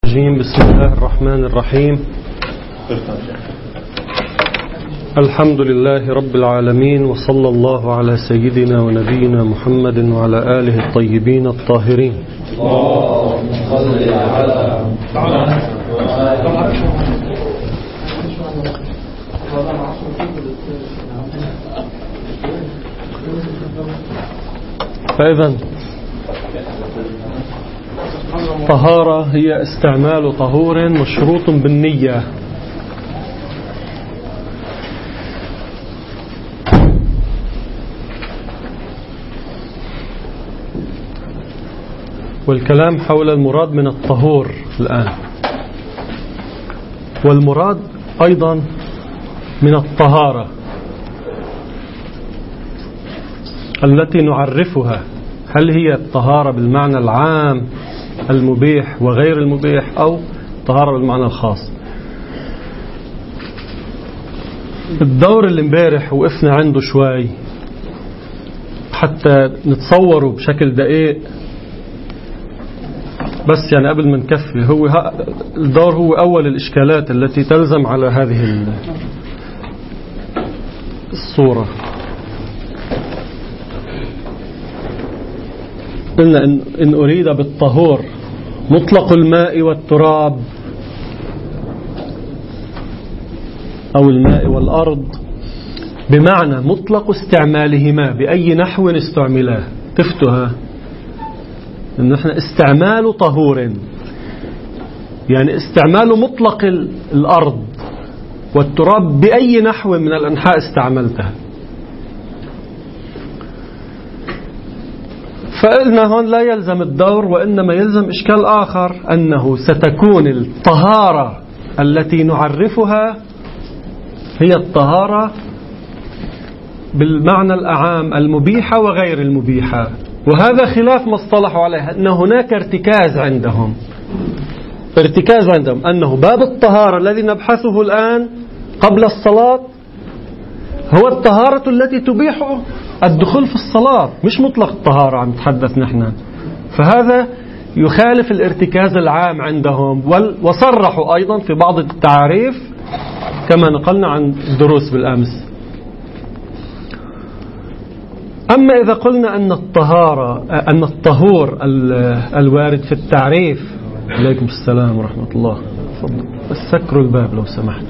الرجيم. بسم الله الرحمن الرحيم. الحمد لله رب العالمين، وصلى الله على سيدنا ونبينا محمد وعلى آله الطيبين الطاهرين. اللهم صل على فإذا طهارة هي استعمال طهور مشروط بالنية. والكلام حول المراد من الطهور الآن، والمراد أيضا من الطهارة التي نعرفها، هل هي الطهارة بالمعنى العام المبيح وغير المبيح، أو طهارة بالمعنى الخاص. الدور اللي امبارح وقفنا عنده شوي حتى نتصوره بشكل دقيق، بس يعني قبل ما نكفي، هو الدور هو أول الإشكالات التي تلزم على هذه الصورة. قلنا إن أريد بالطهور مطلق الماء والتراب أو الماء والأرض، بمعنى مطلق استعمالهما بأي نحو استعملاه. تفتها إن احنا استعمال طهور يعني استعمال مطلق الأرض والتراب بأي نحو من الأنحاء استعملتها. فقلنا هون لا يلزم الدور، وإنما يلزم إشكال آخر، أنه ستكون الطهارة التي نعرفها هي الطهارة بالمعنى الأعام المبيحة وغير المبيحة. وهذا خلاف ما اصطلحوا عليه، أن هناك ارتكاز عندهم أنه باب الطهارة الذي نبحثه الآن قبل الصلاة هو الطهارة التي تبيح الدخول في الصلاة، مش مطلق الطهارة عم نتحدث نحن. فهذا يخالف الارتكاز العام عندهم، وصرحوا أيضا في بعض التعريف كما نقلنا عن الدروس بالأمس. أما إذا قلنا أن الطهور الوارد في التعريف، عليكم السلام ورحمة الله، تفضل بس سكروا الباب لو سمحت.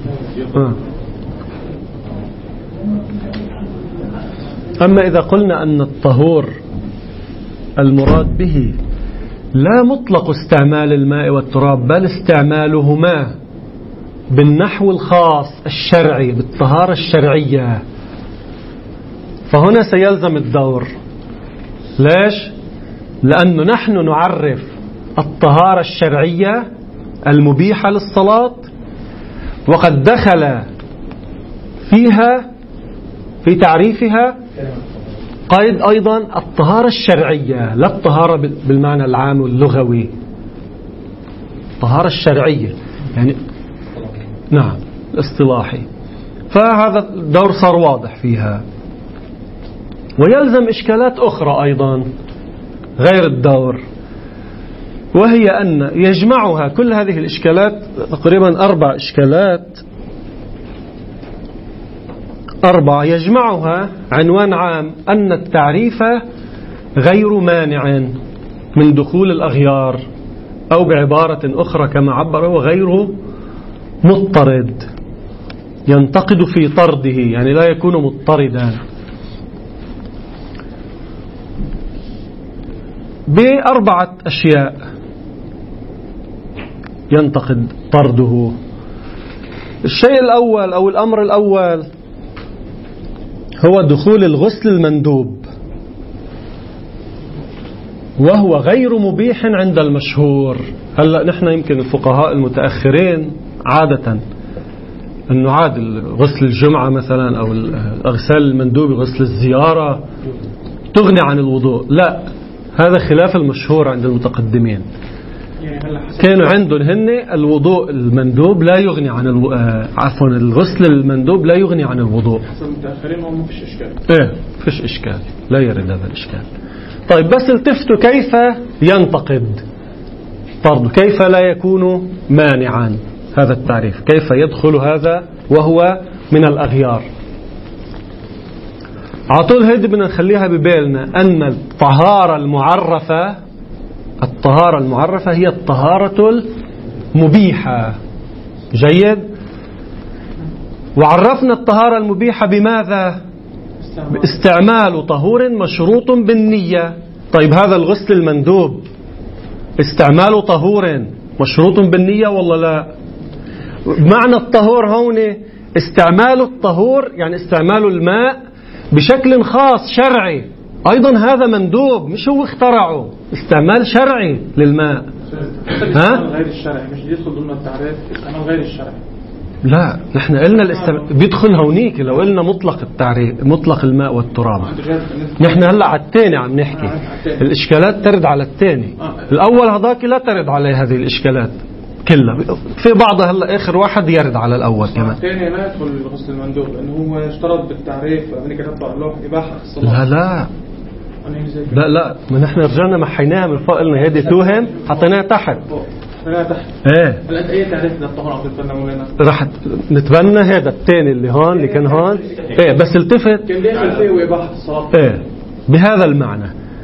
أما إذا قلنا أن الطهور المراد به لا مطلق استعمال الماء والتراب، بل استعمالهما بالنحو الخاص الشرعي بالطهارة الشرعية، فهنا سيلزم الدور. ليش؟ لأنه نحن نعرف الطهارة الشرعية المبيحة للصلاة، وقد دخل فيها في تعريفها قيد أيضا الطهارة الشرعية، لا الطهارة بالمعنى العام واللغوي، الطهارة الشرعية يعني نعم الاصطلاحي. فهذا الدور صار واضح فيها. ويلزم إشكالات أخرى أيضا غير الدور، وهي أن يجمعها كل هذه الإشكالات، تقريبا 4 إشكالات، 4 يجمعها عنوان عام، أن التعريف غير مانع من دخول الأغيار، أو بعبارة أخرى كما عبره غير مضطرد، ينتقد في طرده يعني لا يكون مضطردا، ب4 أشياء ينتقد طرده. الشيء الأول أو الأمر الأول هو دخول الغسل المندوب، وهو غير مبيح عند المشهور. هلأ نحن يمكن الفقهاء المتأخرين عادة أنه عاد غسل الجمعة مثلا أو الأغسال المندوب، غسل الزيارة تغني عن الوضوء. لا، هذا خلاف المشهور عند المتقدمين. كانوا عندهم هن الوضوء المندوب لا يغني عن الغسل المندوب لا يغني عن الوضوء. المتأخرين هم فيش إشكال. فيش إشكال، لا يرد هذا الإشكال. طيب بس التفتوا كيف ينتقد. برضو كيف لا يكون مانعا هذا التعريف؟ كيف يدخل هذا وهو من الأغيار؟ عطول هيدي بدنا نخليها ببالنا أن الطهارة المعرفة هي الطهارة المبيحة. جيد. وعرفنا الطهارة المبيحة بماذا؟ باستعمال طهور مشروط بالنية. طيب هذا الغسل المندوب استعمال طهور مشروط بالنية ولا لا؟ معنى الطهور هون استعمال الطهور يعني استعمال الماء بشكل خاص شرعي، أيضا هذا مندوب مش هو اخترعه، استعمال شرعي للماء. غير الشرعي مش يدخل ضمن التعريف، استعمال غير الشرعي. لا نحن قلنا بيدخل هونيك لو قلنا مطلق التعريف مطلق الماء والتراب. نحن هلا على الثاني عم نحكي، الإشكالات ترد على الثاني. الأول هذاك لا ترد عليه هذه الإشكالات كلها، في بعضها هلا آخر واحد يرد على الأول كمان. الثاني ما يدخل الغسل المندوب لأنه هو اشترط بالتعريف أنك تطلع له إباحة الصلاة. لا ما نحن رجعنا محيناها من فوق، قلنا هذه توهم حطيناها تحت. ايه هلا انت اي تعريف للطهارة عم تتبنى مولانا؟ راح نتبنى هذا الثاني اللي هون اللي كان هون. ايه بس التفت كان داخل فيه وإباحة الصلاة. ايه بهذا المعنى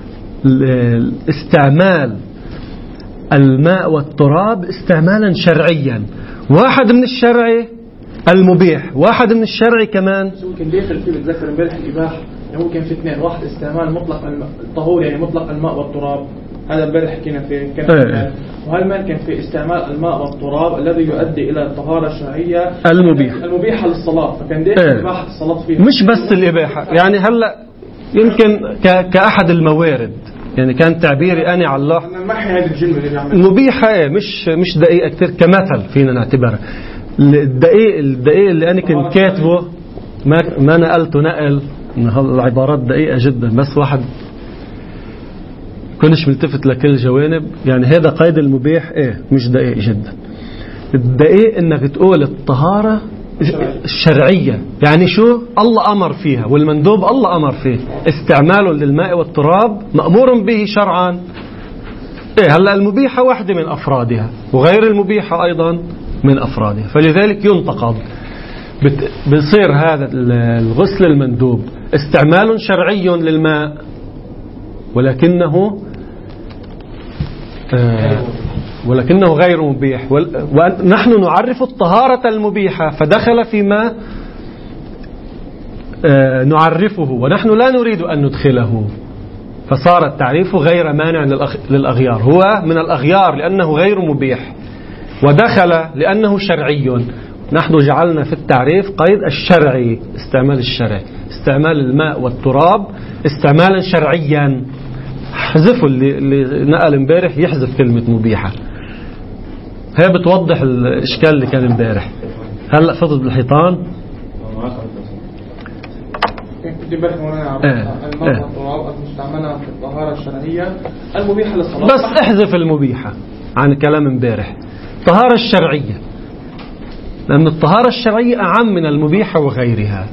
استعمال الماء والتراب استعمالا شرعيا، واحد من الشرعي المبيح، واحد من الشرعي كمان كان داخل فيه. بتذكر امبارح الإباحة هو كان في اثنين، واحد استعمال مطلق الطهور يعني مطلق الماء والتراب، هذا امبارح حكينا فيه كان وهل كان في استعمال الماء والتراب الذي يؤدي إلى الطهارة الشرعية المبيحة للصلاة، فكان داخل إباحة الصلاة فيها. مش بس الإباحة يعني هلا يمكن كأحد الموارد، يعني كان تعبيري أنا على الله مبيحة مش دقيقة كتير كمثل فينا نعتبرها. الدقيق اللي أنا كنت كاتبه ما نقلته نقل من العبارات دقيقة جدا، بس واحد كنش ملتفت لكل الجوانب. يعني هذا قيد المبيح مش دقيق جدا. الدقيق انك تقول الطهارة الشرعية، يعني شو الله أمر فيها والمندوب الله أمر فيه، استعماله للماء والتراب مأمور به شرعا. هلأ المبيحة واحدة من أفرادها وغير المبيحة أيضا من أفرادها، فلذلك ينتقض. بصير هذا الغسل المندوب استعمال شرعي للماء ولكنه غير مبيح، ونحن نعرف الطهارة المبيحة فدخل فيما نعرفه ونحن لا نريد أن ندخله، فصار التعريف غير مانع للأغيار. هو من الأغيار لأنه غير مبيح، ودخل لأنه شرعي. نحن جعلنا في التعريف قيد الشرعي، استعمال الشرعي، استعمال الماء والتراب استعمالا شرعيا. حذفوا اللي نقل امبارح، يحذف كلمة مبيحة. هي بتوضح الإشكال اللي كان امبارح. هلأ فضل بالحيطان الماء والتراب المستعملة في الطهارة الشرعية المبيحة للصلاة. بس احذف المبيحة عن كلام امبارح، الطهارة الشرعية، لأن الطهارة الشرعية أعم من المبيحة وغيرها.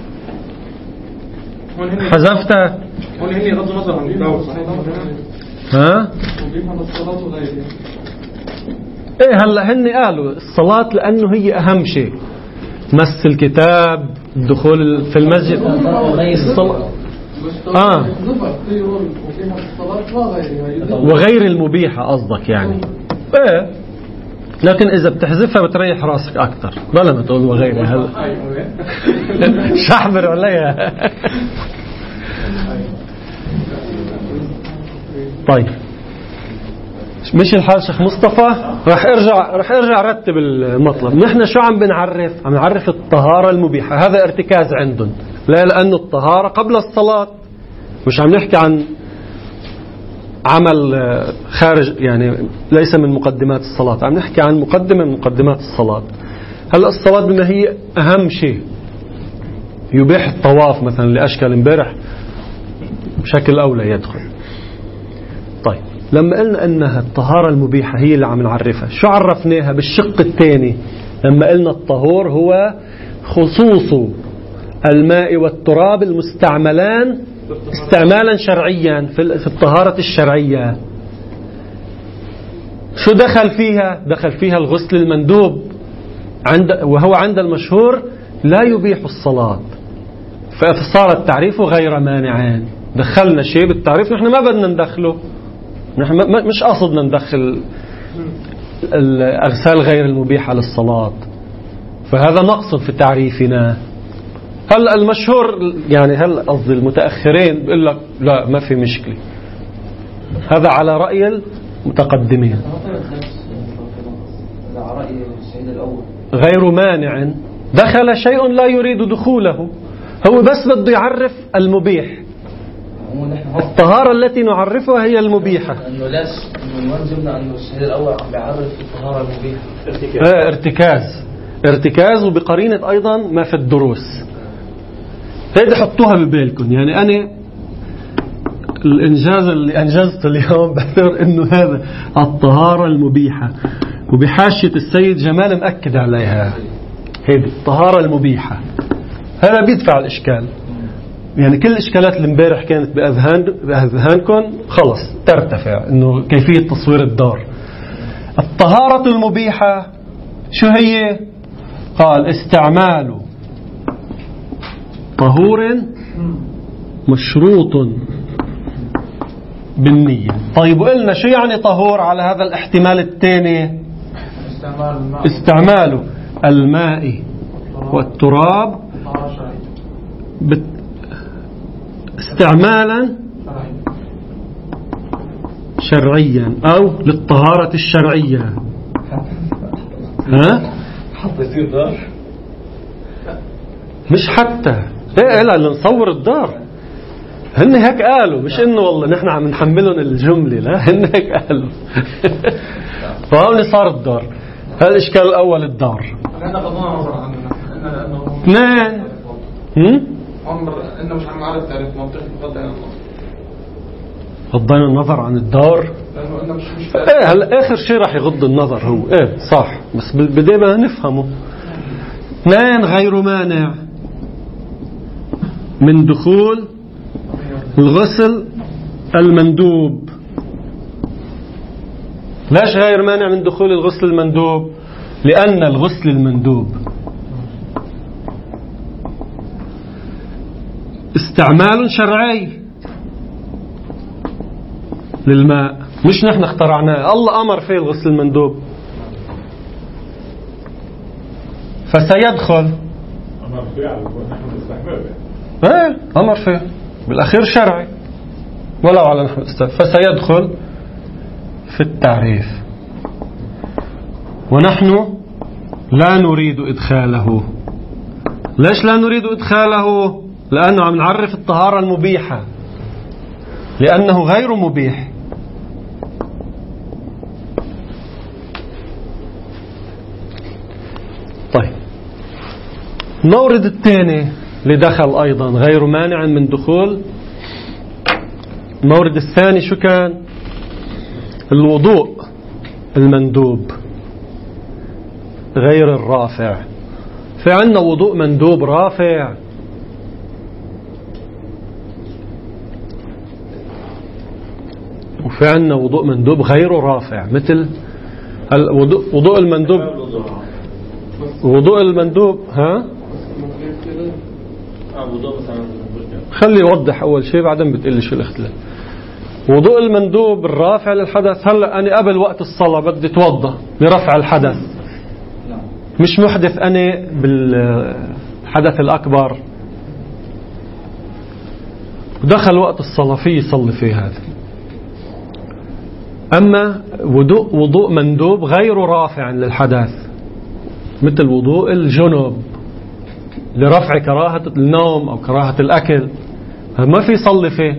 حذفتها. هون هني غض النظر عن الدعوة صحيح؟ مبيحة للصلاة وغيرها. هلا هن قالوا الصلاة لأنه هي أهم شيء، مس الكتاب، الدخول في المسجد، الصلاة وغير المبيحة قصدك يعني. لكن إذا بتحذفها بتريح راسك أكتر، بلا ما تقول وغيرها. هلا شحبر عليها. طيب مش الحال شيخ مصطفى؟ رح ارجع رتب المطلب. نحن شو عم بنعرف؟ عم نعرف الطهارة المبيحة، هذا ارتكاز عندهم، لا لأنه الطهارة قبل الصلاة، مش عم نحكي عن عمل خارج يعني ليس من مقدمات الصلاة، عم نحكي عن مقدمة من مقدمات الصلاة. هلا الصلاة بما هي أهم شيء، يبيح الطواف مثلا لأشكال امبارح بشكل أولى يدخل. طيب لما قلنا أنها الطهارة المبيحة هي اللي عم نعرفها، شو عرفناها بالشق الثاني لما قلنا الطهور هو خصوص الماء والتراب المستعملان استعمالا شرعيا في الطهارة الشرعية. شو دخل فيها الغسل المندوب وهو عند المشهور لا يبيح الصلاة، فصار التعريف غير مانعين. دخلنا شيء بالتعريف نحن ما بدنا ندخله، نحن مش قصدنا ندخل الأغسال غير المبيحة للصلاة، فهذا نقص في تعريفنا. هل المشهور يعني هل قصدي المتأخرين بيقول لك لا ما في مشكلة، هذا على رأي المتقدمين. غير مانع، دخل شيء لا يريد دخوله، هو بس بده يعرف المبيح. الطهارة التي نعرفها هي المبيحة. انه ليش من وين جبنا انه الشهيد الاول عم بيعرف الطهارة المبيحة؟ ارتكاز وبقرينة ايضا ما في الدروس. هيدي حطوها ببالكم. يعني انا الانجاز اللي انجزته اليوم بعتبر انه هذا الطهارة المبيحة، وبحاشية السيد جمال مأكد عليها، هيدي الطهارة المبيحة. هذا بيدفع الاشكال. يعني كل الاشكالات اللي امبارح كانت باذهانكم خلص ترتفع، انه كيفية تصوير الدار. الطهارة المبيحة شو هي؟ قال استعمال طهور مشروط بالنية. طيب وقلنا شو يعني طهور على هذا الاحتمال الثاني؟ استعمال الماء والتراب استعمالا شرعيا أو للطهارة الشرعية. ها؟ حطيتين دار؟ مش حتى لا نصور الدار. هن هيك قالوا، مش انه والله نحن عم نحملهم الجملة، لا هن هيك قالوا. فهون صار الدار. هذا الاشكال الاول الدار. احنا قضينا نظر عنه لانه اثنين امر انه مش عم نعرف تعريف منطقي، غضينا النظر عن الدار. لانه مش هلا اخر شيء راح يغض النظر هو صح، بس بدينا نفهمه. اثنين غير مانع من دخول الغسل المندوب. ليش غير مانع من دخول الغسل المندوب؟ لأن الغسل المندوب استعمال شرعي للماء، مش نحن اخترعناه، الله أمر فيه الغسل المندوب، فسيدخل أمر فيه بالأخير شرعي ولو على نحو فسيدخل في التعريف، ونحن لا نريد إدخاله. ليش لا نريد إدخاله؟ لأنه عم نعرف الطهارة المبيحة، لأنه غير مبيح. طيب المورد الثاني لدخل أيضا غير مانع من دخول. المورد الثاني شو كان؟ الوضوء المندوب غير الرافع. في عندنا وضوء مندوب رافع، وفي عندنا وضوء مندوب غير رافع. مثل وضوء المندوب، وضوء المندوب خلي يوضح أول شيء بعدين بتقلي شو الاختلاف. وضوء المندوب الرافع للحدث. هلأ أنا قبل وقت الصلاة بدي توضأ لرفع الحدث، مش محدث أنا بالحدث الأكبر، ودخل وقت الصلاة فيه يصلي فيه هذا. أما وضوء مندوب غير رافع للحدث، مثل وضوء الجنوب لرفع كراهة النوم أو كراهة الأكل، ما في يصلي فيه،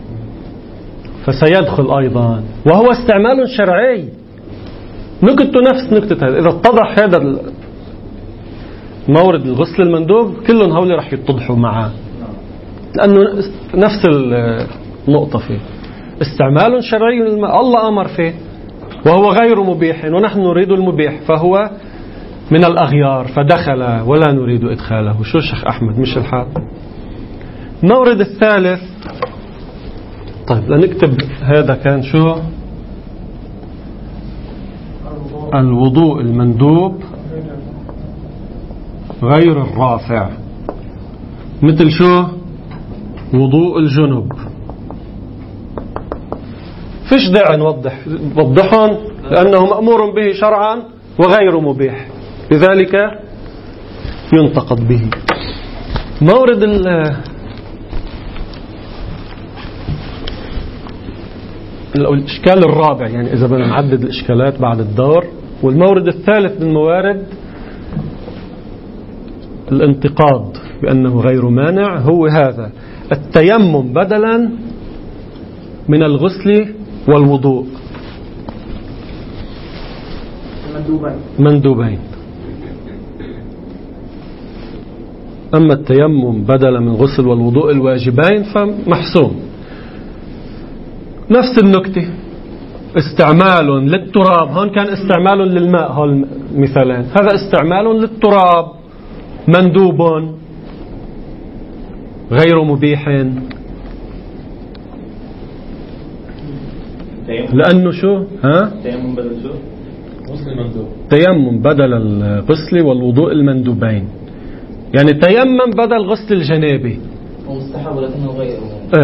فسيدخل أيضا، وهو استعمال شرعي. نكتة نفس نكتة هذا. إذا اتضح هذا مورد الغسل المندوب كلهم هؤلاء رح يتضحوا معه، لأنه نفس النقطة فيه استعمال شرعي. الله أمر فيه وهو غير مبيح، ونحن نريد المبيح، فهو من الأغيار فدخل ولا نريد إدخاله. شو الشيخ أحمد مش الحال؟ المورد الثالث. طيب لنكتب هذا كان شو؟ الوضوء المندوب غير الرافع، مثل شو؟ وضوء الجنب. فيش داعي نوضحهم لأنه مأمور به شرعا وغير مبيح، لذلك ينتقد به. مورد الإشكال الرابع، يعني إذا بدنا نعدد الإشكالات بعد الدور، والمورد الثالث من الموارد الانتقاد بأنه غير مانع، هو هذا: التيمم بدلا من الغسل والوضوء مندوبين. أما التيمم بدلا من الغسل والوضوء الواجبين فمحسوم. نفس النكتة، استعمال للتراب، هون كان استعمال للماء، هون مثالين، هذا استعمال للتراب مندوب غير مبيح، لأنه شو؟ تيمم بدل شو؟ غسل مندوب. تيمم بدل الغسل والوضوء المندوبين، يعني تيمم بدل غسل الجنابة، ومستحب ولكنه غير.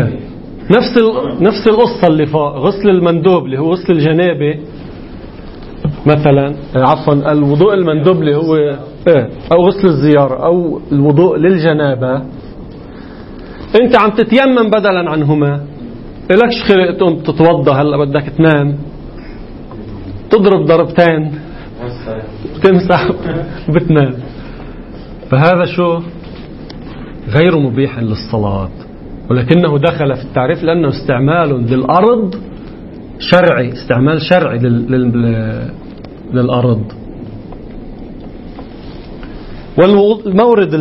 نفس القصة اللي فوق، غسل المندوب اللي هو غسل الجنابة مثلا، عفوا الوضوء المندوب اللي هو أو غسل الزيارة أو الوضوء للجنابة، أنت عم تتيمم بدلا عنهما، إلكش خلق تقوم تتوضى، هلأ بدك تنام تضرب ضربتين تمسح وبتنام. فهذا شو؟ غير مبيح للصلاة، ولكنه دخل في التعريف لأنه استعمال للأرض شرعي، استعمال شرعي للأرض. والمورد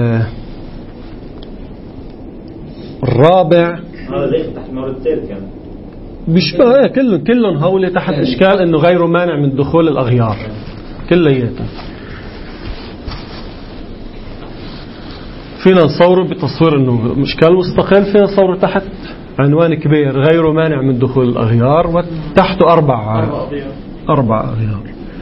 الرابع هذا ليش تحت المورد الثالث يعني بيشبه كلهم هولي تحت إشكال إنه غير مانع من دخول الأغيار كلياتهم. فينا نصوره بتصوير إنه إشكال مستقل، فينا نصوره تحت عنوان كبير غير مانع من دخول الأغيار، وتحته أربع أغيار.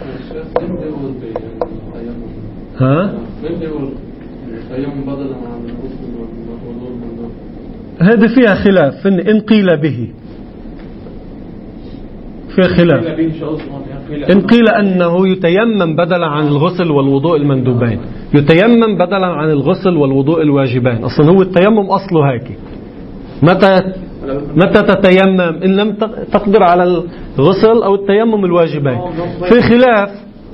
هذا فيها خلاف، إن قيل به فيها خلاف، إن قيل أنه يتيمم بدلا عن الغسل والوضوء المندوبين، يتيمم بدلا عن الغسل والوضوء الواجبين. أصلا هو التيمم أصله هيك، متى تتيمم إن لم تقدر على الغسل أو التيمم الواجبين. في خلاف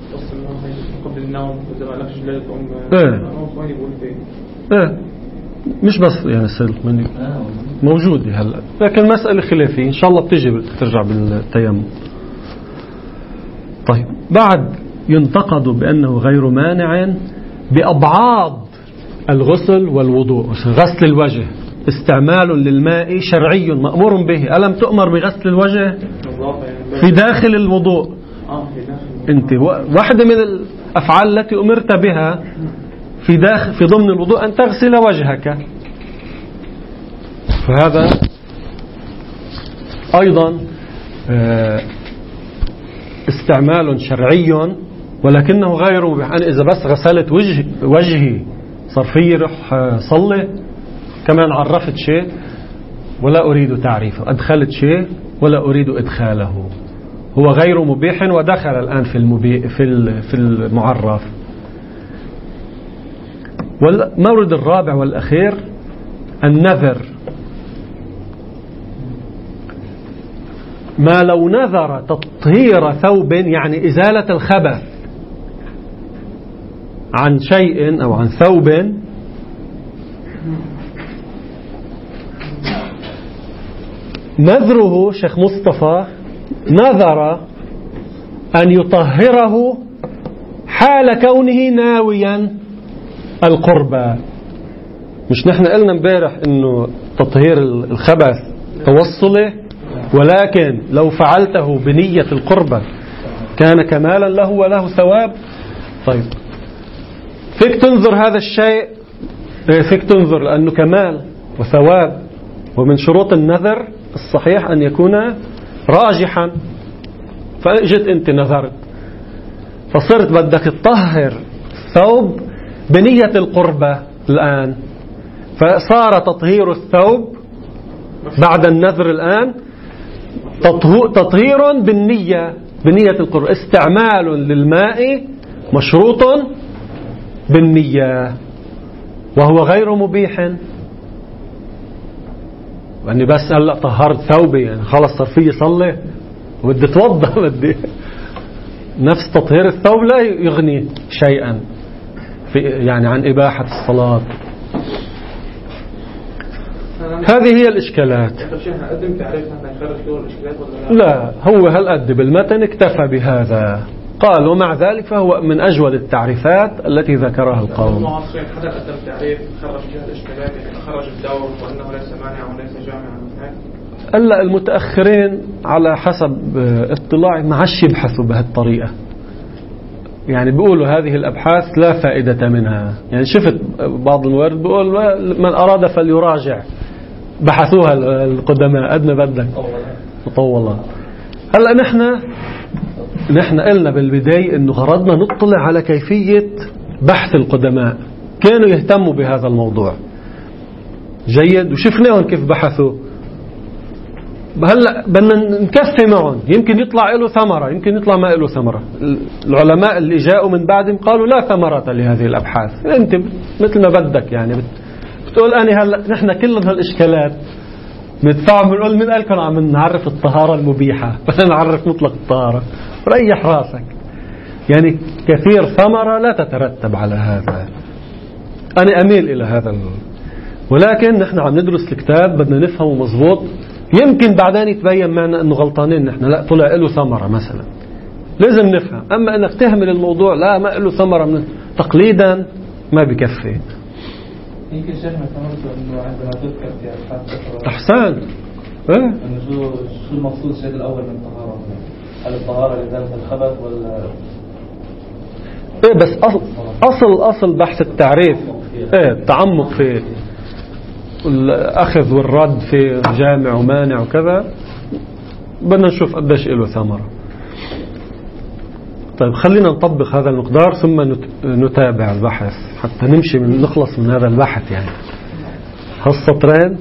مش بس يعني سلم موجودة هلا، لكن مسألة خلافية إن شاء الله ترجع بالتيمم. طيب، بعد ينتقد بأنه غير مانع بأبعاد الغسل والوضوء. غسل الوجه استعمال للماء شرعي مأمور به، ألم تؤمر بغسل الوجه في داخل الوضوء؟ أنت واحدة من الأفعال التي أمرت بها في ضمن الوضوء أن تغسل وجهك، فهذا أيضا استعمال شرعي ولكنه غير مبيح. أنا إذا بس غسلت وجهي صار في رح صلي، كمان عرفت شيء ولا أريد تعريفه، أدخلت شيء ولا أريد إدخاله، هو غير مبيح ودخل الآن في المعرف. والمورد الرابع والأخير النذر. ما لو نذر تطهير ثوب، يعني إزالة الخبث عن شيء أو عن ثوب، نذره شيخ مصطفى نذر أن يطهره حال كونه ناويا القربة. مش نحن قلنا امبارح انه تطهير الخبث توصله، ولكن لو فعلته بنية القربة كان كمالا له وله ثواب. طيب، فيك تنظر هذا الشيء، فيك تنظر لأنه كمال وثواب، ومن شروط النذر الصحيح أن يكون راجحا. فأجت أنت نذرت فصرت بدك تطهر ثوب بنية القربة الآن، فصار تطهير الثوب بعد النذر الآن تطهير بنية القربة، استعمال للماء مشروط بالنية وهو غير مبيح. يعني بس هلا طهرت ثوبي يعني خلص صار في صلي ودي اتوضا بدي نفس تطهير الثوب لا يغني شيئا في يعني عن إباحة الصلاة. هذه هي الإشكالات. لا هو هل قد بالمتن اكتفى بهذا قال، ومع ذلك فهو من أجود التعريفات التي ذكرها القوم. المعاصرين حدا قدم تعريف خرج جهة الاشتباك، يعني خرج الدور وأنه ليس مانع وليس جامعا. هلا المتأخرين على حسب اطلاعي ما عادش يبحثوا بهالطريقة، يعني بيقولوا هذه الأبحاث لا فائدة منها. يعني شفت بعض الموارد بيقول من أراد فليراجع، بحثوها القدماء أدنى بدك مطولة. هلا نحن قلنا بالبداية إنه غرضنا نطلع على كيفية بحث القدماء، كانوا يهتموا بهذا الموضوع جيد وشفناهم كيف بحثوا. هلا بدنا نكفي معهم، يمكن يطلع له ثمرة يمكن يطلع ما له ثمرة. العلماء اللي جاءوا من بعدهم قالوا لا ثمرة لهذه الأبحاث، أنت مثل ما بدك يعني بتقول أنا هلا نحن كل هالإشكالات ندفعهم بنقول من قالكم عم نعرف الطهارة المبيحة بدنا نعرف مطلق الطهارة، ريح راسك. يعني كثير ثمرة لا تترتب على هذا. أنا أميل إلى هذا ولكن نحن عم ندرس الكتاب بدنا نفهمه مزبوط، يمكن بعدين يتبين معنا أنه غلطانين نحن، لا طلع له ثمرة مثلا لازم نفهم. أما أنك تهمل الموضوع لا ما له ثمرة من تقليدا ما بكفي. يمكن شيخنا كمان أنه عندما تذكر في أبحاث أحسن أنه شو المقصود الشيء الأول من الطهارة؟ هل الطهارة لذات الخبث ولا إيه؟ بس أصل بحث التعريف إيه التعمق في الأخذ والرد في جامع ومانع وكذا، بدنا نشوف قديش له ثمرة. طيب خلينا نطبق هذا المقدار ثم نتابع البحث حتى نمشي نخلص من هذا البحث. يعني هالسطرين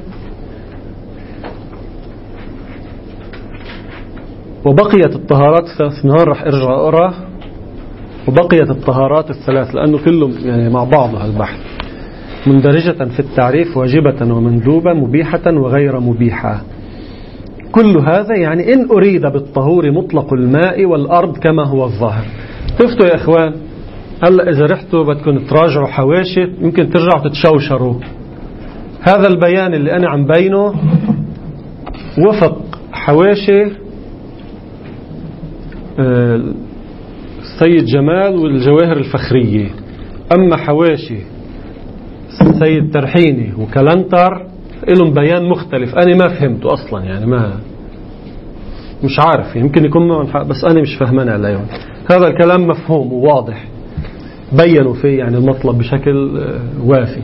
وبقيت الطهارات الثلاث نهار رح ارجع اقرا، وبقيت الطهارات الثلاث لأنه كلهم يعني مع بعض هالبحث مندرجة في التعريف واجبة ومندوبة مبيحة وغير مبيحة. كل هذا يعني إن أريد بالطهور مطلق الماء والأرض كما هو الظاهر. تفتوا يا إخوان هلأ إذا رحتوا بدكم تراجعوا حواشي يمكن ترجعوا تتشوشروا. هذا البيان اللي أنا عم بينه وفق حواشي السيد جمال والجواهر الفخرية. أما حواشي السيد ترحيني وكلنتر لهم بيان مختلف أنا ما فهمته أصلا، يعني ما مش عارف يمكن يكون معهم حق بس أنا مش فهمنا اليوم. هذا الكلام مفهوم وواضح بيّنوا فيه يعني المطلب بشكل وافي.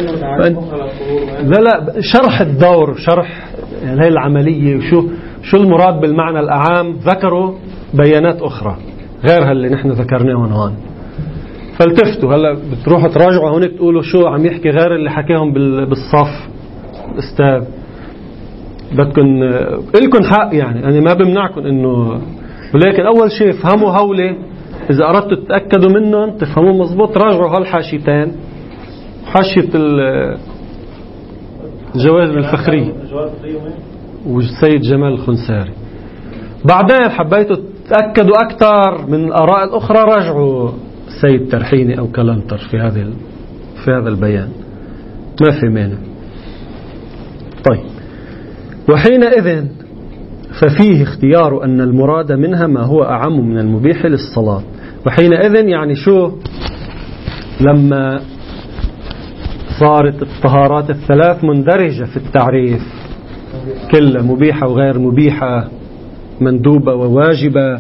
لا شرح الدور شرح يعني هاي العملية وشو المراد بالمعنى الأعام ذكروا بيانات أخرى غير اللي نحن ذكرناهم هون. فالتفتوا هلا بتروحوا تراجعوا هونيك تقولوا شو عم يحكي غير اللي حكيهم بالصف استاذ. بدكم لكم حق يعني أنا ما بمنعكم إنه، ولكن أول شيء فهموا هولي إذا أردتوا تتأكدوا منهم تفهموا مزبوط راجعوا هالحاشيتين، حاشية الجواهر الفخري والسيد جمال الخنساري. بعدين حبيتوا تتأكدوا أكثر من الآراء الأخرى راجعوا السيد ترحيني أو كلنتر في هذا البيان ما في مانع. طيب وحينئذ ففيه اختيار أن المراد منها ما هو أعم من المبيح للصلاة. وحينئذ يعني شو لما صارت الطهارات الثلاث مندرجة في التعريف كلها مبيحة وغير مبيحة مندوبة وواجبة.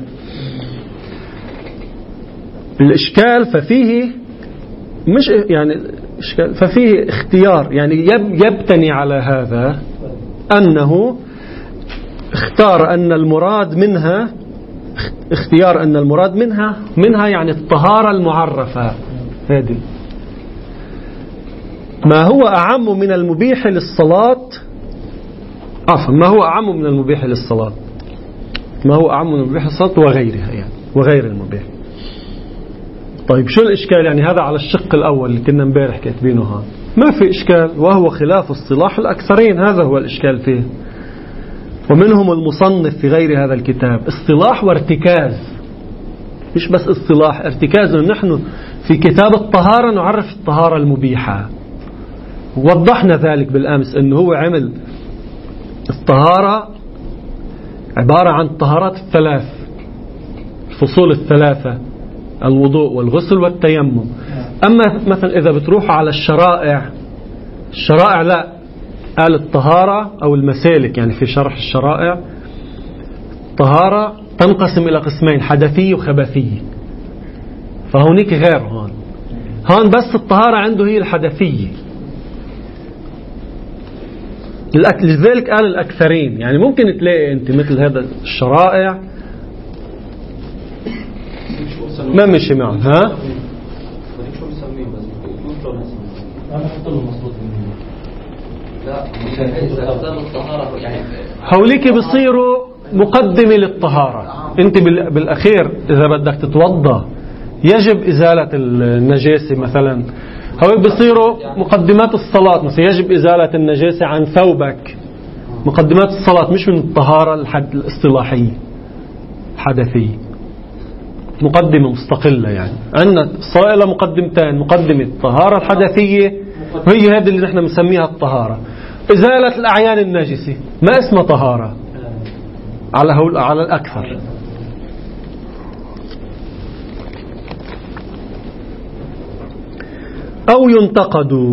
الإشكال ففيه مش يعني إشكال ففيه اختيار يعني يبتني على هذا أنه اختار أن المراد منها اختيار أن المراد منها يعني الطهارة المعرفة. هذه ما هو أعم من المبيح للصلاة، ما هو أعم من المبيح للصلاة، ما هو أعم من المبيح للصلاة وغيرها يعني وغير المبيح. طيب شو الإشكال؟ يعني هذا على الشق الأول اللي كنا امبارح كاتبينه هذا ما في إشكال، وهو خلاف اصطلاح الأكثرين، هذا هو الإشكال فيه. ومنهم المصنف في غير هذا الكتاب اصطلاح وارتكاز، مش بس اصطلاح، ارتكاز. نحن في كتاب الطهارة نعرف الطهارة المبيحة، وضحنا ذلك بالأمس أنه هو عمل الطهارة عبارة عن الطهارات الثلاث، الفصول الثلاثة، الوضوء والغسل والتيمم. أما مثلا إذا بتروحوا على الشرائع لا، قال الطهارة أو المسالك، يعني في شرح الشرائع الطهارة تنقسم إلى قسمين، حدثي وخبثي. فهونيك غير هون بس الطهارة عنده هي الحدثية. لذلك قال الأكثرين، يعني ممكن تلاقي أنت مثل هذا الشرائع ما مشي معهم. هوليك بيصيروا مقدمة للطهارة. أنت بالأخير إذا بدك تتوضأ يجب إزالة النجاسة مثلا، هو بيصيروا مقدمات الصلاة. مثلا يجب إزالة النجاسة عن ثوبك، مقدمات الصلاة، مش من الطهارة الاصطلاحية الحدثية، مقدمة مستقلة. يعني عندنا الصلاة إلى مقدمتين، مقدمة الطهارة الحدثية وهي هذه اللي نحن بنسميها الطهارة. إزالة الأعيان النجسة ما اسمها طهارة على الأكثر. أو ينتقدوا،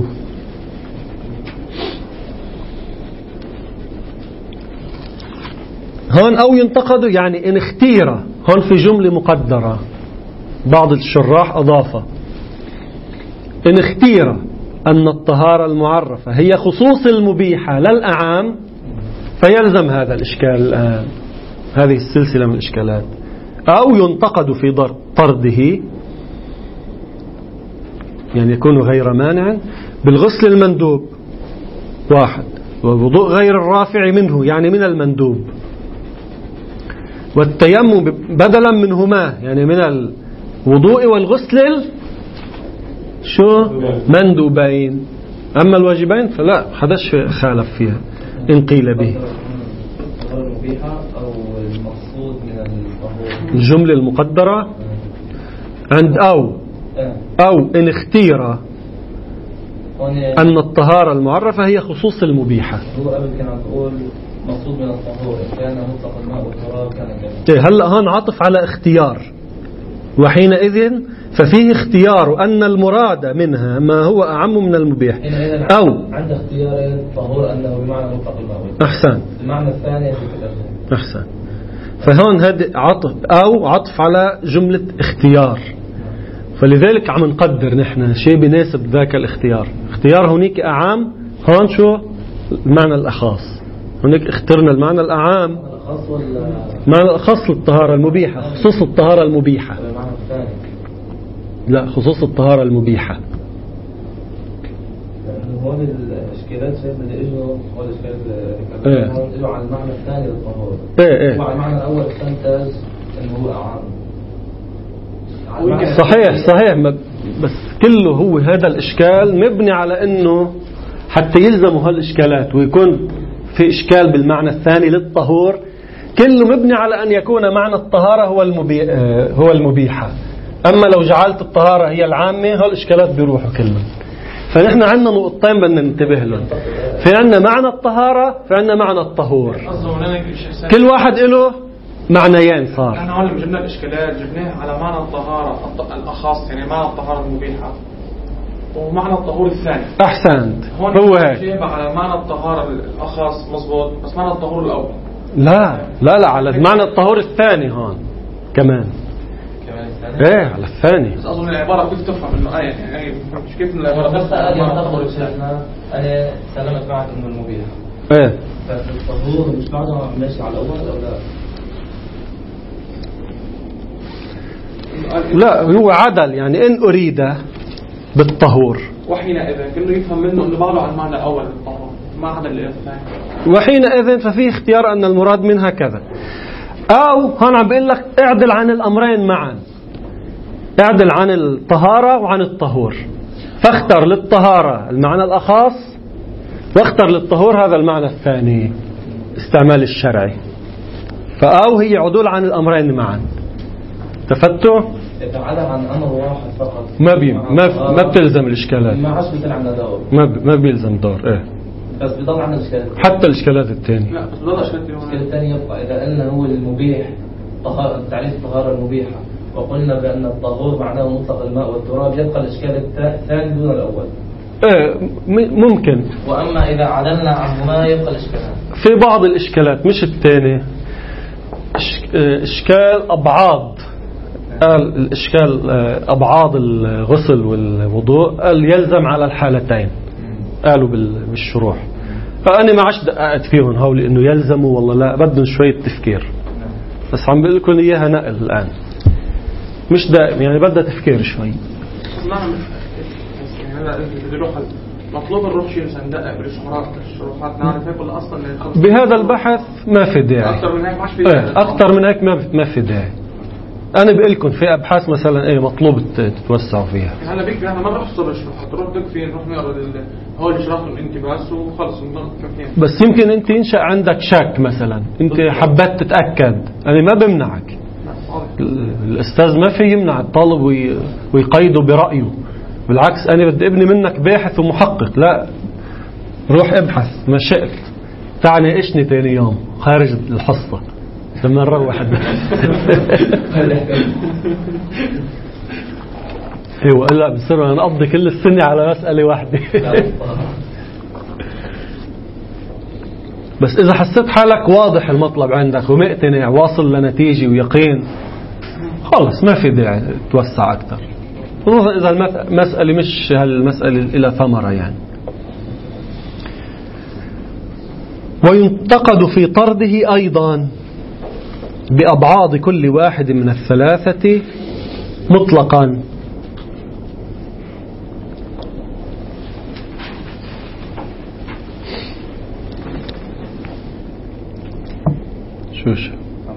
هون أو ينتقدوا يعني إن اختير، هون في جملة مقدرة بعض الشراح أضافة إن اختير أن الطهارة المعرفة هي خصوص المبيحة للأعام فيلزم هذا الإشكال الآن، هذه السلسلة من الإشكالات. أو ينتقد في طرده، يعني يكون غير مانع بالغسل المندوب واحد، والوضوء غير الرافع منه يعني من المندوب، والتيمم بدلا منهما يعني من الوضوء والغسل شو مندوبين. أما الواجبين فلا حدش خالف فيها إن قيل به. الجملة المقدرة عند أو إن اختير أن الطهارة المعرفة هي خصوص المبيحة. هو قبل كان تقول مقصود من الطهور كان مطلق الماء والتراب كان كذا. هلا هون عطف على اختيار، وحينئذ ففيه اختيار أن المراد منها ما هو أعم من المبيح. أو عند اختيار الطهور أنه بمعنى مطلق الماء. أحسن. المعنى الثاني أحسن. فهون هذا عطف على جملة اختيار، فلذلك عم نقدر نحن شيء بيناسب ذاك الاختيار. اختيار هونيك أعام، هون شو المعنى الأخص. هونيك اخترنا المعنى الأعام، معنى الأخص للطهارة المبيحة، خصوص الطهارة المبيحة. لا، خصوص الطهارة المبيحة. هون الاشكالات شايفنا اللي اجوا هو الاشكالات اللي اجوا على المعنى الثاني للطهور. وعلى المعنى الاول استنتج انه هو اعم. صحيح بس كله هو هذا الاشكال مبني على انه حتى يلزموا هالاشكالات ويكون في اشكال بالمعنى الثاني للطهور، كله مبني على ان يكون معنى الطهارة هو المبيحة. اما لو جعلت الطهارة هي العامة هالاشكالات بيروحوا كلهم. فنحن عندنا نقطتين بدنا ننتبه لهم، في عندنا معنى الطهارة، في عندنا معنى الطهور، كل واحد له معنيين. صار احنا هون جبنا الاشكالات جبناها على معنى الطهارة الأخص، يعني معنى الطهارة المبيحة، ومعنى الطهور الثاني. أحسنت، هو هيك على معنى الطهارة الأخص مزبوط، بس معنى الطهور الأول لا على معنى الطهور الثاني هون كمان ايه على الثاني. بس اظن العباره كيف تفهم انه يعني مش كيف العباره بس انا سلمت معك انه المبيح ايه فالطهور مش بعده ماشي على الاول او لا؟ لا هو عدل يعني إن أريد بالطهور، وحينئذ كأنه يفهم منه أنه بعده عن المعنى الأول للطهور، ما عدا اللي يفهم. وحينئذ ففي اختيار أن المراد منها كذا، أو هون عم بيقول لك اعدل عن الأمرين معا، اعدل عن الطهارة وعن الطهور، فاختر للطهارة المعنى الأخص واختر للطهور هذا المعنى الثاني استعمال الشرعي. فأو هي عدول عن الأمرين معا. تفتوا؟ يتعدل عن أمر واحد فقط ما بتلزم الإشكالات، ما عادش بيصير عندنا دور، ما بيلزم دور. إيه بس بيضل عندنا إشكالات، حتى الإشكالات الثانية. لا بس بضل الإشكال الثاني يبقى إذا قلنا هو المبيح تعريف الطهارة المبيحة، وقلنا بأن الطهور معناه مطلق الماء والتراب، يبقى الإشكال الثاني دون الأول. إيه ممكن. وأما إذا عدلنا عنهما يبقى الإشكالات في بعض الإشكالات مش الثاني، إشكال أبعاد. قال الإشكال أبعاد الغسل والوضوء قال يلزم على الحالتين، قالوا بالشروح. فأنا ما عشت دققت فيهم هول إنه يلزموا والله لا، بدهم شوية تفكير، بس عم بقول لكم إياها نقل الآن مش دائم، يعني بدها تفكير شوي. مطلوب نروح شيء ندقق بالشروحات نعرف هيك ولا أصلا بهذا البحث ما في داعي. أكثر من هيك ما في داعي. أكثر من هيك ما في داعي. أنا بقول لكم في أبحاث مثلا إيه مطلوب تتوسعوا فيها. هلا بيك أنا ما بروح صبر الشروحات، تروح تكفي نروح نقرأ هول شرحهم أنت بس وخلص نضل كافيين. بس يمكن أنت ينشأ عندك شك مثلا، أنت حبيت تتأكد، أنا ما بمنعك. الأستاذ ما في يمنع الطالب ويقيده برأيه، بالعكس أنا بدي ابني منك باحث ومحقق. لا روح ابحث ما شئت، تعني إيشني تاني يوم خارج الحصة لما نروح ايوه لا بصير نقضي كل السنة على مسألة واحدة. بس إذا حسيت حالك واضح المطلب عندك ومقتنع واصل لنتيجة ويقين، خلص ما في داعي توسع أكثر، خصوصا إذا المسألة مش هالمسألة إلى ثمرة يعني. وينتقد في طرده أيضا بأبعاد كل واحد من الثلاثة مطلقا. شوش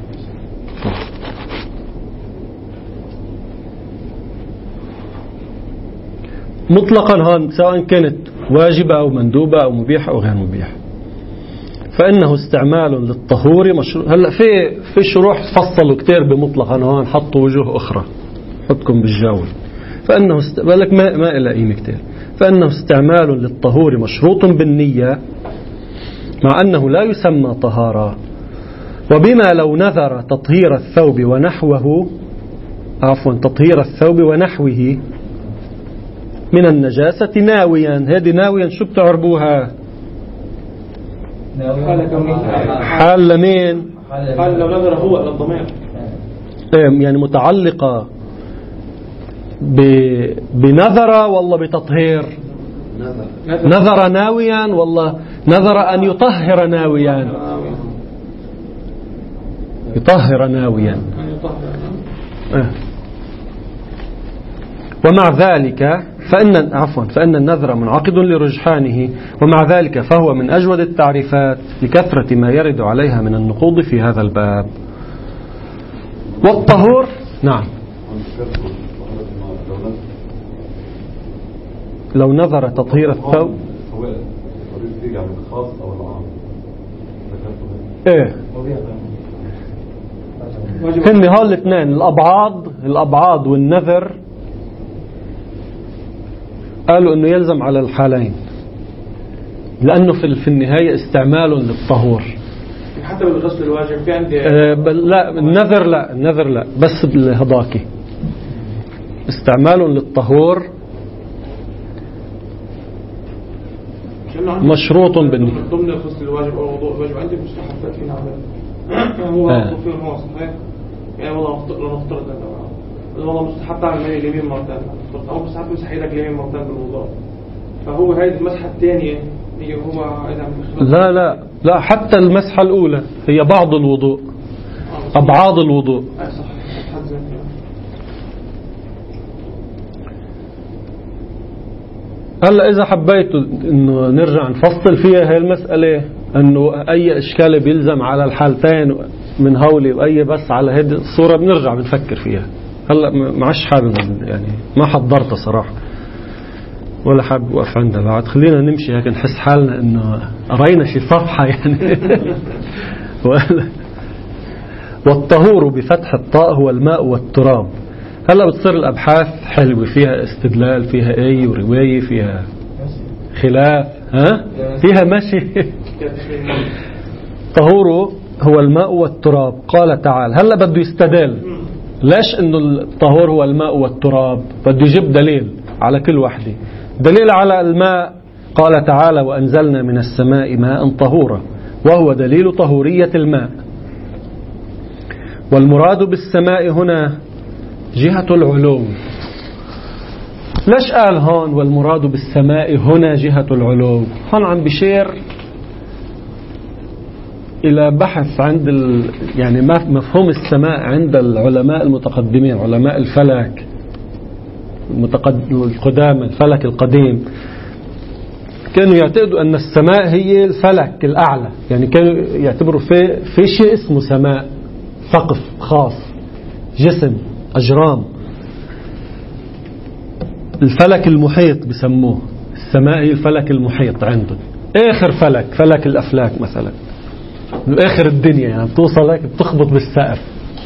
مطلقا هون سواء كانت واجبة أو مندوبة أو مبيحة أو غير مبيحة، فإنه استعمال للطهور مشروع. هلا في شروح فصلوا كتير بمطلقا، هون حطوا وجوه أخرى، حطكم بالجو. فإنه بالك ما إلى قيمة كتير. فإنه استعمال للطهور مشروط بالنية مع أنه لا يسمى طهارة، وبما لو نذر تطهير الثوب ونحوه تطهير الثوب ونحوه من النجاسة ناويا. هذه ناويا شو بتعربوها؟ حال لمين؟ حال لو نذر هو للضمير، يعني متعلقة بنذر والله بتطهير. نذر ناويا والله نذر أن يطهر ناويا، يطهر ناويا. ومع ذلك فإن النذر منعقد لرجحانه، ومع ذلك فهو من أجود التعريفات لكثرة ما يرد عليها من النقوض في هذا الباب. والطهور نعم لو نذر تطهير الثوب ايه هن هول الاثنين الأبعاد والنذر قالوا انه يلزم على الحالين، لانه في النهاية استعمال للطهور. حتى بالغسل الواجب في عندي لا النذر لا بس بالهضاكي استعمال للطهور مشروط بالنية. ضمن الغسل الواجب او الوضوء الواجب عندي مستحبات في نعمل هو صحيح يعني والله نفترض والله مستحب تعمل مالي اليمين مرتين أو مستحب مسح إيدك اليمين مرتين بالوضوء، فهو هذه المسحة الثانية هي هو لا حتى المسحة الأولى هي بعض الوضوء، أبعاد الوضوء. هلا إذا حبيتوا إنه نرجع نفصل فيها هاي المسألة، إنه أي إشكال بيلزم على الحالتين من هولي وأي بس على هذه الصورة، بنرجع بنفكر فيها. هلا معش حابب يعني، ما حضرتها صراحة ولا حابب وقف عندها بعد. خلينا نمشي هيك نحس حالنا إنه قرينا شي صفحة يعني. والطهور بفتح الطاء هو الماء والتراب. هلا بتصير الأبحاث حلوة، فيها استدلال، فيها آية ورواية، فيها خلاف، فيها مشي. طهور هو الماء والتراب. قال تعالى، هلا بده يستدل ليش انه الطهور هو الماء والتراب، بده يجيب دليل على كل وحده. دليل على الماء قال تعالى وأنزلنا من السماء ماء طهورا، وهو دليل طهورية الماء. والمراد بالسماء هنا جهة العلو. ليش قال هون والمراد بالسماء هنا جهة العلو؟ هون عم بشير إلى بحث عند يعني مفهوم السماء عند العلماء المتقدمين، علماء الفلك القدام، الفلك القديم، كانوا يعتقدوا أن السماء هي الفلك الأعلى. يعني كانوا يعتبروا في شيء اسمه سماء، سقف خاص، جسم، أجرام. الفلك المحيط بسموه، السماء هي الفلك المحيط عندهم، آخر فلك، فلك الأفلاك مثلا، آخر الدنيا، يعني بتوصل لك بتخبط بالسقف.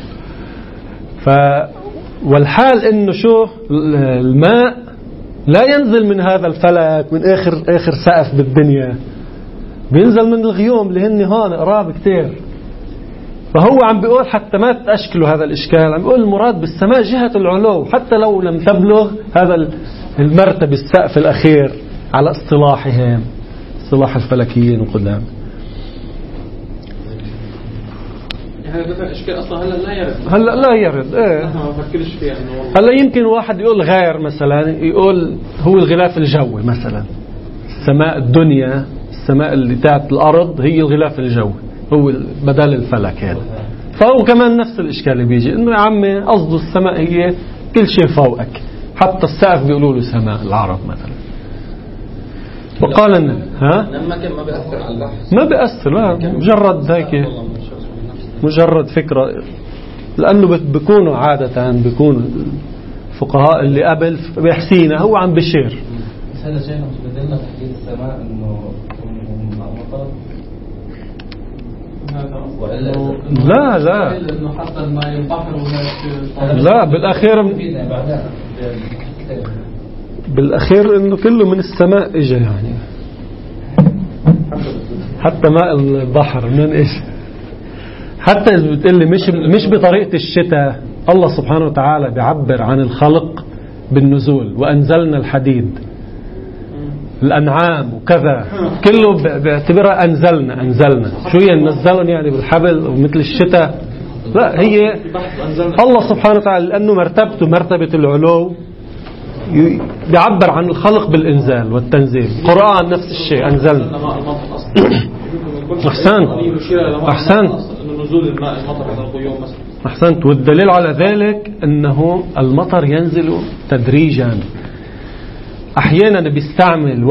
والحال إنه شو الماء لا ينزل من هذا الفلك، من آخر سقف بالدنيا، بينزل من الغيوم اللي هن هون قراب كتير. فهو عم بيقول حتى ما تأشكلوا هذا الإشكال، عم بيقول المراد بالسماء جهة العلو، حتى لو لم تبلغ هذا المرتبة السقف الأخير على اصطلاحهم، اصطلاح الفلكيين القدام. هذا مثلا إشكال أصلا هلا لا يرد. ما بفكرش فيها إنه هلا يمكن واحد يقول غير، مثلا يقول هو الغلاف الجوي مثلا، السماء الدنيا، السماء اللي تحت الأرض هي الغلاف الجوي، هو بدل الفلك هذا. فهو كمان نفس الإشكال اللي بيجي، إنه يا عمي قصده السماء هي كل شيء فوقك، حتى السقف بيقولوا له سماء العرب مثلا. وقال لما كان ما بيأثر على البحث، ما بيأثر، لا مجرد هيك، مجرد فكرة. لأنه بيكونوا عادة بيكونوا الفقهاء اللي قبل بيحسينا، هو عم بشير. بس هذا شيء مش بدلنا تحديد السماء إنه مطر، لا إنه حتى الماء البحر لا، بالأخير إنه كله من السماء إجا، يعني حتى ماء البحر من إيش. حتى إذا بتقلي مش بطريقة الشتاء، الله سبحانه وتعالى بيعبر عن الخلق بالنزول، وأنزلنا الحديد، الأنعام وكذا، كله بيعتبرها أنزلنا. شو ينزلون يعني بالحبل ومثل الشتاء؟ لا، هي الله سبحانه وتعالى لأنه مرتبته مرتبة العلو بيعبر عن الخلق بالإنزال والتنزيل. القرآن نفس الشيء، أنزلنا. أحسنت. والدليل على ذلك أنه المطر ينزل تدريجا. أحيانا بيستعمل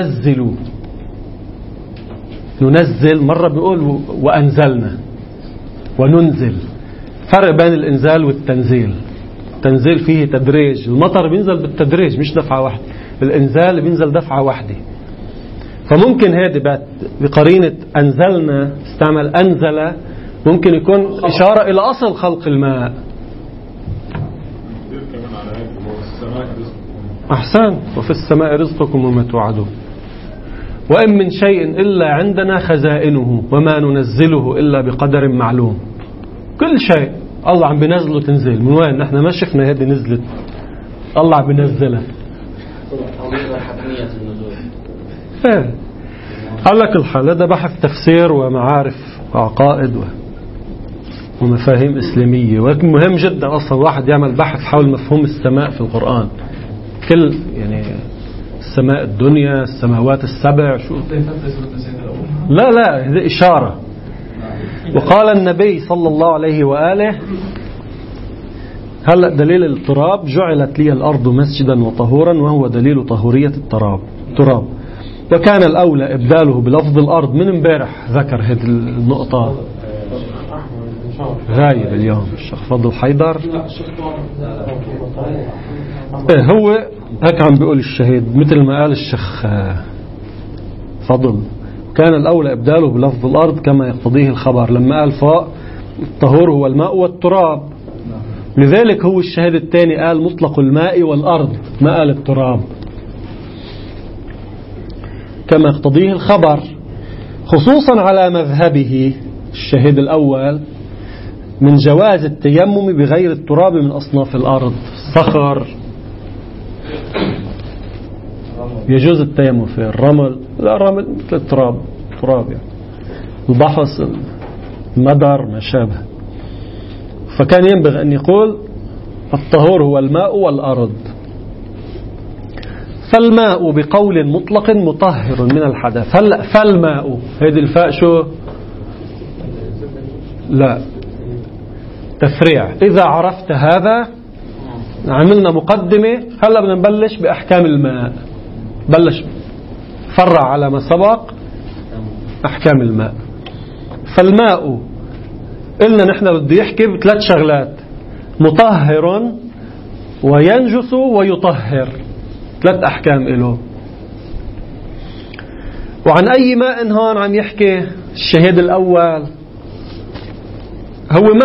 ننزل، مرة بيقول وأنزلنا وننزل. فرق بين الإنزال والتنزيل. التنزيل فيه تدريج، المطر بينزل بالتدريج مش دفعة واحدة، الإنزال بينزل دفعة واحدة. فممكن هذه بقرينة أنزلنا، استعمل أنزل، ممكن يكون إشارة إلى أصل خلق الماء. أحسن. وفي السماء رزقكم وما توعدون وإن من شيء إلا عندنا خزائنه وما ننزله إلا بقدر معلوم. كل شيء الله عم بينزله تنزيل. من وين؟ نحن ما شفنا هذه نزلت، الله عم بينزلها. قال لك الحال هذا بحث تفسير ومعارف وعقائد ومفاهيم إسلامية، ولكن مهم جدا أصلا واحد يعمل بحث حول مفهوم السماء في القرآن. كل يعني السماء الدنيا، السماوات السبع، شو لا هذه إشارة. وقال النبي صلى الله عليه وآله هلأ دليل التراب: جعلت لي الأرض مسجدا وطهورا، وهو دليل طهورية التراب. وكان الأولى إبداله بلفظ الأرض. من امبارح ذكر هذه النقطة، غايب اليوم الشيخ فضل حيدر. هو هيك عم بيقول الشهيد، مثل ما قال الشيخ فضل: كان الأولى إبداله بلفظ الأرض كما يقتضيه الخبر، لما قال فوق الطهور هو الماء والتراب. لذلك هو الشهيد الثاني قال مطلق الماء والأرض، ما قال التراب، كما يقتضيه الخبر، خصوصا على مذهبه الشهيد الأول من جواز التيمم بغير التراب من أصناف الأرض. صخر يجوز التيمم في الرمل، لا الرمل مثل التراب يعني. البحص، المدر، ما شابه. فكان ينبغي أن يقول الطهور هو الماء والأرض. فالماء بقول مطلق مطهر من الحدث. هلأ فالماء هذه الفاء شو؟ لا، تفريع. إذا عرفت هذا عملنا مقدمة، هلأ بدنا نبلش بأحكام الماء. بلش فرع على ما سبق أحكام الماء. فالماء قلنا نحن بده يحكي بثلاث شغلات: مطهر وينجس ويطهر، ثلاث أحكام له. وعن أي ماء هون عم يحكي الشهيد الأول؟ هو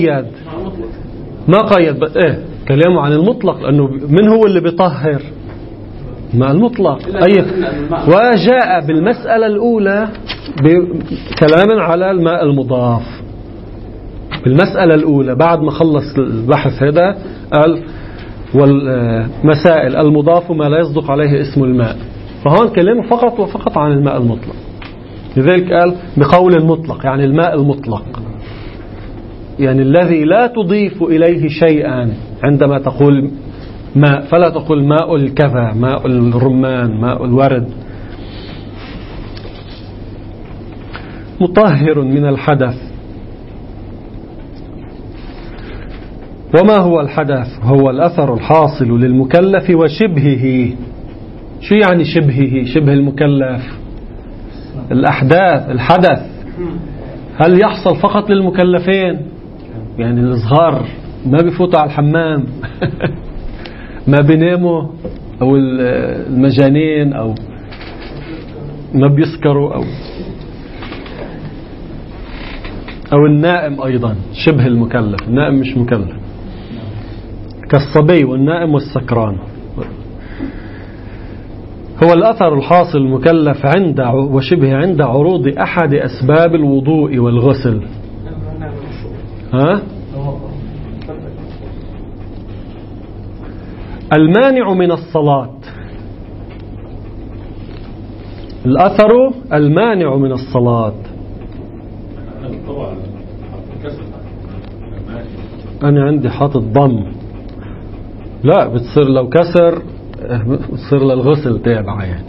ما قيد كلامه عن المطلق، لأنه من هو اللي بيطهر؟ ماء المطلق. وجاء بالمسألة الأولى بكلام على الماء المضاف. بالمسألة الأولى بعد ما خلص البحث هذا قال: والمسائل المضاف ما لا يصدق عليه اسم الماء. فهون كلامه فقط وفقط عن الماء المطلق. لذلك قال بقول مطلق، يعني الماء المطلق، يعني الذي لا تضيف إليه شيئا. عندما تقول ماء فلا تقول ماء الكذا، ماء الرمان، ماء الورد. مطهر من الحدث. وما هو الحدث؟ هو الأثر الحاصل للمكلف وشبهه. شو يعني شبهه؟ شبه المكلف، الأحداث، الحدث. هل يحصل فقط للمكلفين؟ يعني الصغار ما بيفوتوا على الحمام ما بيناموا، أو المجانين، أو ما بيسكروا، أو النائم أيضا شبه المكلف. النائم مش مكلف، كالصبي والنائم والسكران. هو الأثر الحاصل المكلف عند وشبه عند عروض أحد أسباب الوضوء والغسل. المانع من الصلاة. الأثر المانع من الصلاة. أنا عندي حاطط ضم، لا بتصير لو كسر بتصير للغسل تابعة يعني.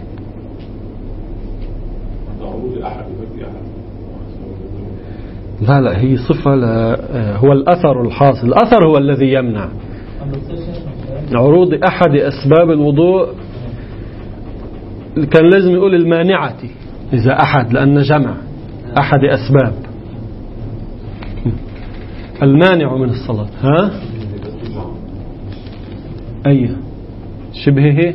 لا هي صفة هو الأثر الحاصل. الأثر هو الذي يمنع. عروض أحد أسباب الوضوء كان لازم يقول المانعة إذا أحد، لأن جمع أحد أسباب. المانع من الصلاة. أي شبهه؟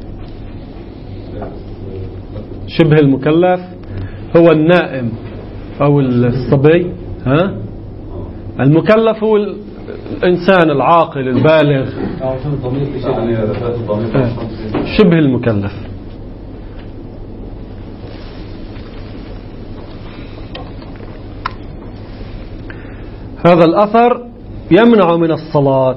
شبه المكلف هو النائم أو الصبي. المكلف هو الإنسان العاقل البالغ. شبه المكلف. هذا الأثر يمنع من الصلاة.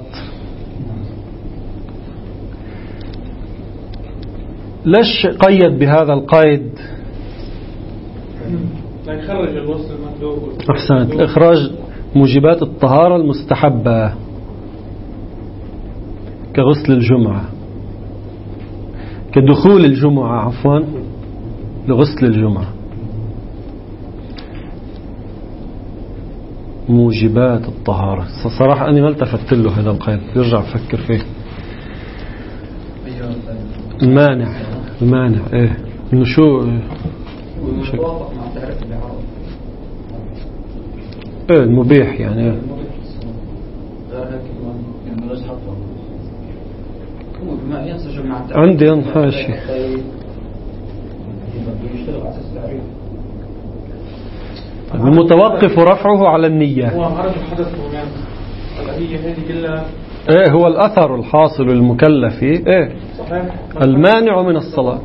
ليش قيد بهذا القيد؟ يخرج الوصل المندوب. أحسنت. إخراج موجبات الطهارة المستحبة كغسل الجمعة، كدخول الجمعة، عفوا، لغسل الجمعة. موجبات الطهارة. صراحة أنا ما التفت له هذا القيد، يرجع أفكر فيه. المانع إيه إنه شو والمتوافق مع تعريف الإعراب. إيه المبيح يعني إيه. عندي انحاشي المتوقف رفعه على النية. هو عرض الحدث الأبية هذه كلها ايه هو الأثر الحاصل للمكلف ايه صحيح. المانع من الصلاة.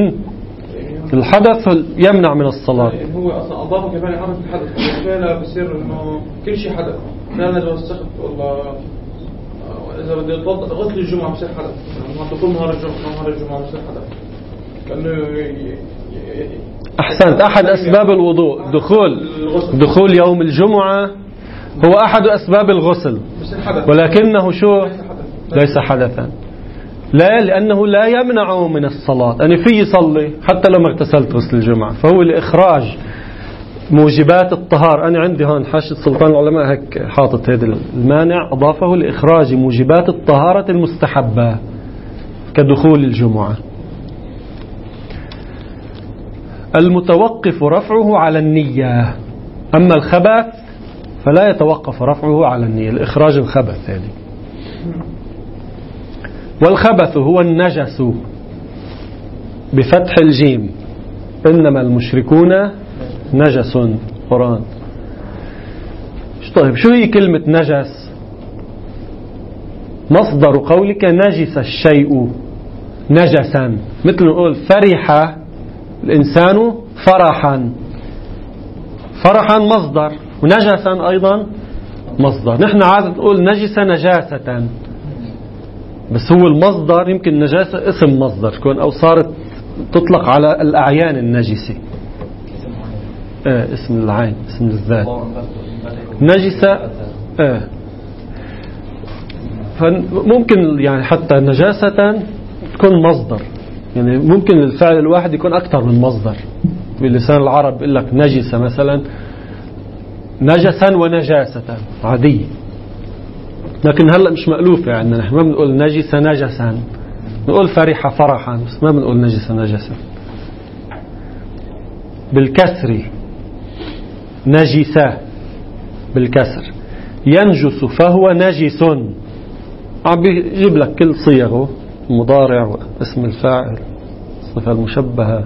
الحدث يمنع من الصلاة. هو أصلا أضافه كمان عرض الحدث فعلا بصير إنه كل شيء حدث. لا لو استخدم والله إذا بدي غسل الجمعة بصير حدث. دخول نهار الجمعة بصير حدث. كأنه أحسنت. أحد أسباب الوضوء دخول يوم الجمعة هو أحد أسباب الغسل، ولكنه شو ليس حدثا. لا، لأنه لا يمنع من الصلاة. أنا في يصلي حتى لو ما اغتسلت غسل الجمعة، فهو لإخراج موجبات الطهارة. أنا عندي هون حاشية سلطان العلماء هيك حاطط هذا المانع، أضافه لإخراج موجبات الطهارة المستحبة كدخول الجمعة. المتوقف رفعه على النية، أما الخبث فلا يتوقف رفعه على النية لإخراج الخبث هذه. والخبث هو النجس بفتح الجيم، إنما المشركون نجس. قرآن. طيب شو هي كلمة نجس؟ مصدر قولك نجس الشيء نجسا، مثل نقول فرح الإنسان فرحا مصدر، ونجسا أيضا مصدر. نحن عادة نقول نجس نجاسة، بس هو المصدر يمكن نجاسة اسم مصدر تكون، أو صارت تطلق على الأعيان النجسة. اسم العين، اسم الذات نجسة. فممكن يعني حتى نجاسة تكون مصدر، يعني ممكن الفعل الواحد يكون أكثر من مصدر. بلسان العرب يقول لك نجسة مثلا نجسا ونجاسة عادية، لكن هلأ مش مألوفة يعني. نحن ما بنقول نجس نجسا، نقول فرح فرحا، بس ما بنقول نجس نجسا. بالكسر نجسة بالكسر. ينجس فهو نجس، عم بيجيب لك كل صيغه، مضارع واسم الفاعل الصفة المشبهة.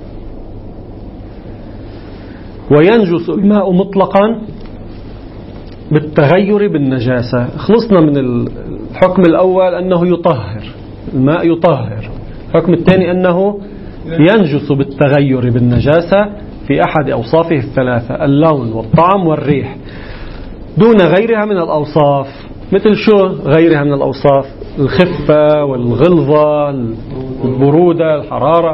وينجس الماء مطلقا بالتغير بالنجاسة. خلصنا من الحكم الأول أنه يطهر، الماء يطهر. الحكم الثاني أنه ينجس بالتغير بالنجاسة في أحد أوصافه الثلاثة، اللون والطعم والريح، دون غيرها من الأوصاف. مثل شو غيرها من الأوصاف؟ الخفة والغلظة، البرودة، الحرارة،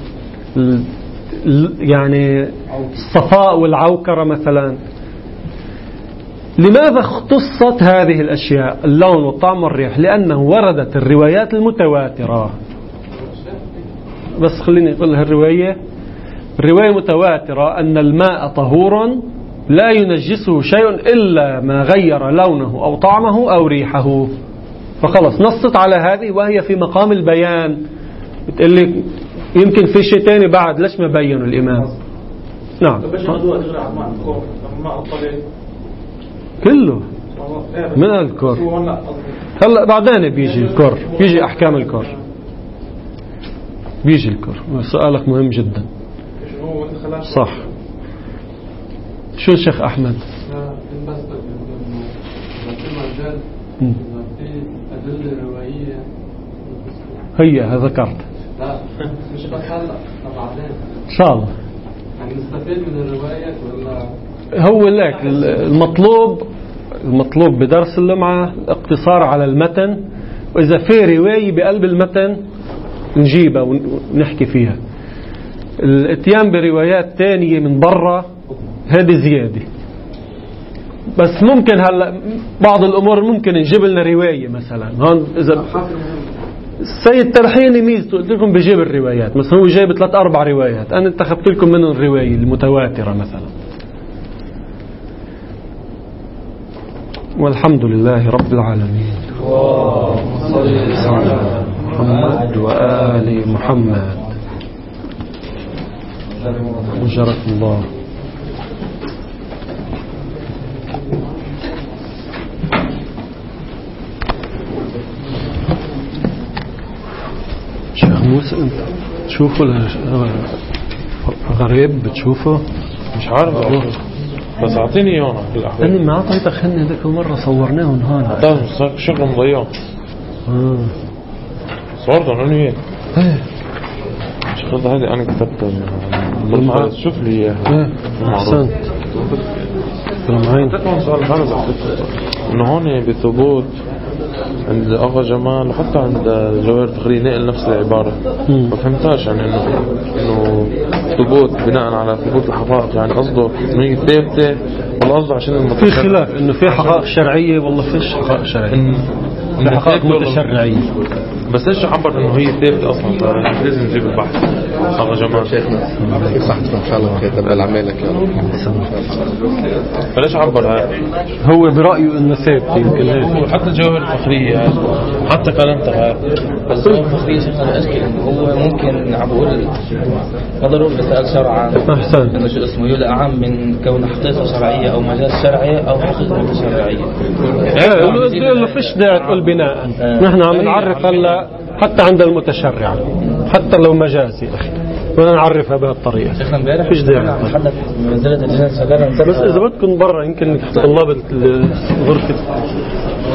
يعني الصفاء والعوكرة مثلا. لماذا اختصت هذه الأشياء اللون والطعم والريح؟ لأنه وردت الروايات المتواترة. بس خليني أقول الرواية متواترة أن الماء طهور لا ينجسه شيء إلا ما غير لونه أو طعمه أو ريحه. فخلص نصت على هذه، وهي في مقام البيان. بتقول لي يمكن في شيء تاني بعد، ليش ما بينوا الإمام؟ نعم. كله من الكر. هلا بعدين بيجي الكر، بيجي أحكام الكر، بيجي الكر. سؤالك مهم جدا. صح. شو الشيخ أحمد؟ هي ذكرت. لا مش بس هلا، بعدين إن شاء الله يعني نستفيد من الروايات ولا هو لك المطلوب بدرس اللمعة الاقتصار على المتن، وإذا في رواية بقلب المتن نجيبها ونحكي فيها. الاتيان بروايات تانية من برا هذه زيادة. بس ممكن هلا بعض الأمور ممكن نجيب لنا رواية مثلا. هون إذا السيد ترحيني ميزته قلت لكم بجيب الروايات، مثلا هو جايب 3-4 روايات، أنا انتخبت لكم منهم الرواية المتواترة مثلا. والحمد لله رب العالمين. محمد وآل محمد. أجرك الله. شيخ موسى انت تشوفه غريب بتشوفه؟ مش عارف بس اعطيني اياه انا ما اعطيتك خلني ذيك المره صورناهم هون. اعطاني شغله مضيعه. صورتهم انا وياك. ايه الشغله هذه انا كتبتها. شوف لي اياها. احسنت. تكون سؤال خالص انه هون بثبوت عند أغا جمال وحتى عند جواهر فخري نقل نفس العبارة. ما فهمتاش يعني إنه ثبوت بناء على ثبوت الحقائق، يعني قصده إنه هي ثابتة ولا قصده عشان في خلاف إنه في حقائق شرعية والله فيش حقائق شرعية، في حقائق متشرعية. بس ايش عبر انه هي ثابتة اصلا؟ لازم نجيب البحث. أغا جمال شيخنا بحثكم ان شاء الله كتب العمالك فليش عبر هذا؟ هو برأيه انه ثابت يمكن حتى جواهر الفخرية حتى كلامته هذا. بس جواهر الفخرية شيخنا أشكل إنه هو ممكن عم بقول ما ضروري بسأل شرعا. أحسن. إنه شو اسمه يولى أعم من كون حقيقة شرعية أو مجال شرعي أو حقيقة متشرعية. إنه فيش داعي تقول بناء. نحن عم نعرف هلا حتى عند المتشرع حتى لو مجازي أخي بدنا نعرفها بهالطريقة. شيخنا امبارح فيش داعي حدث منزلة الجنة بس إذا بدكم برا يمكن طلاب الغرفة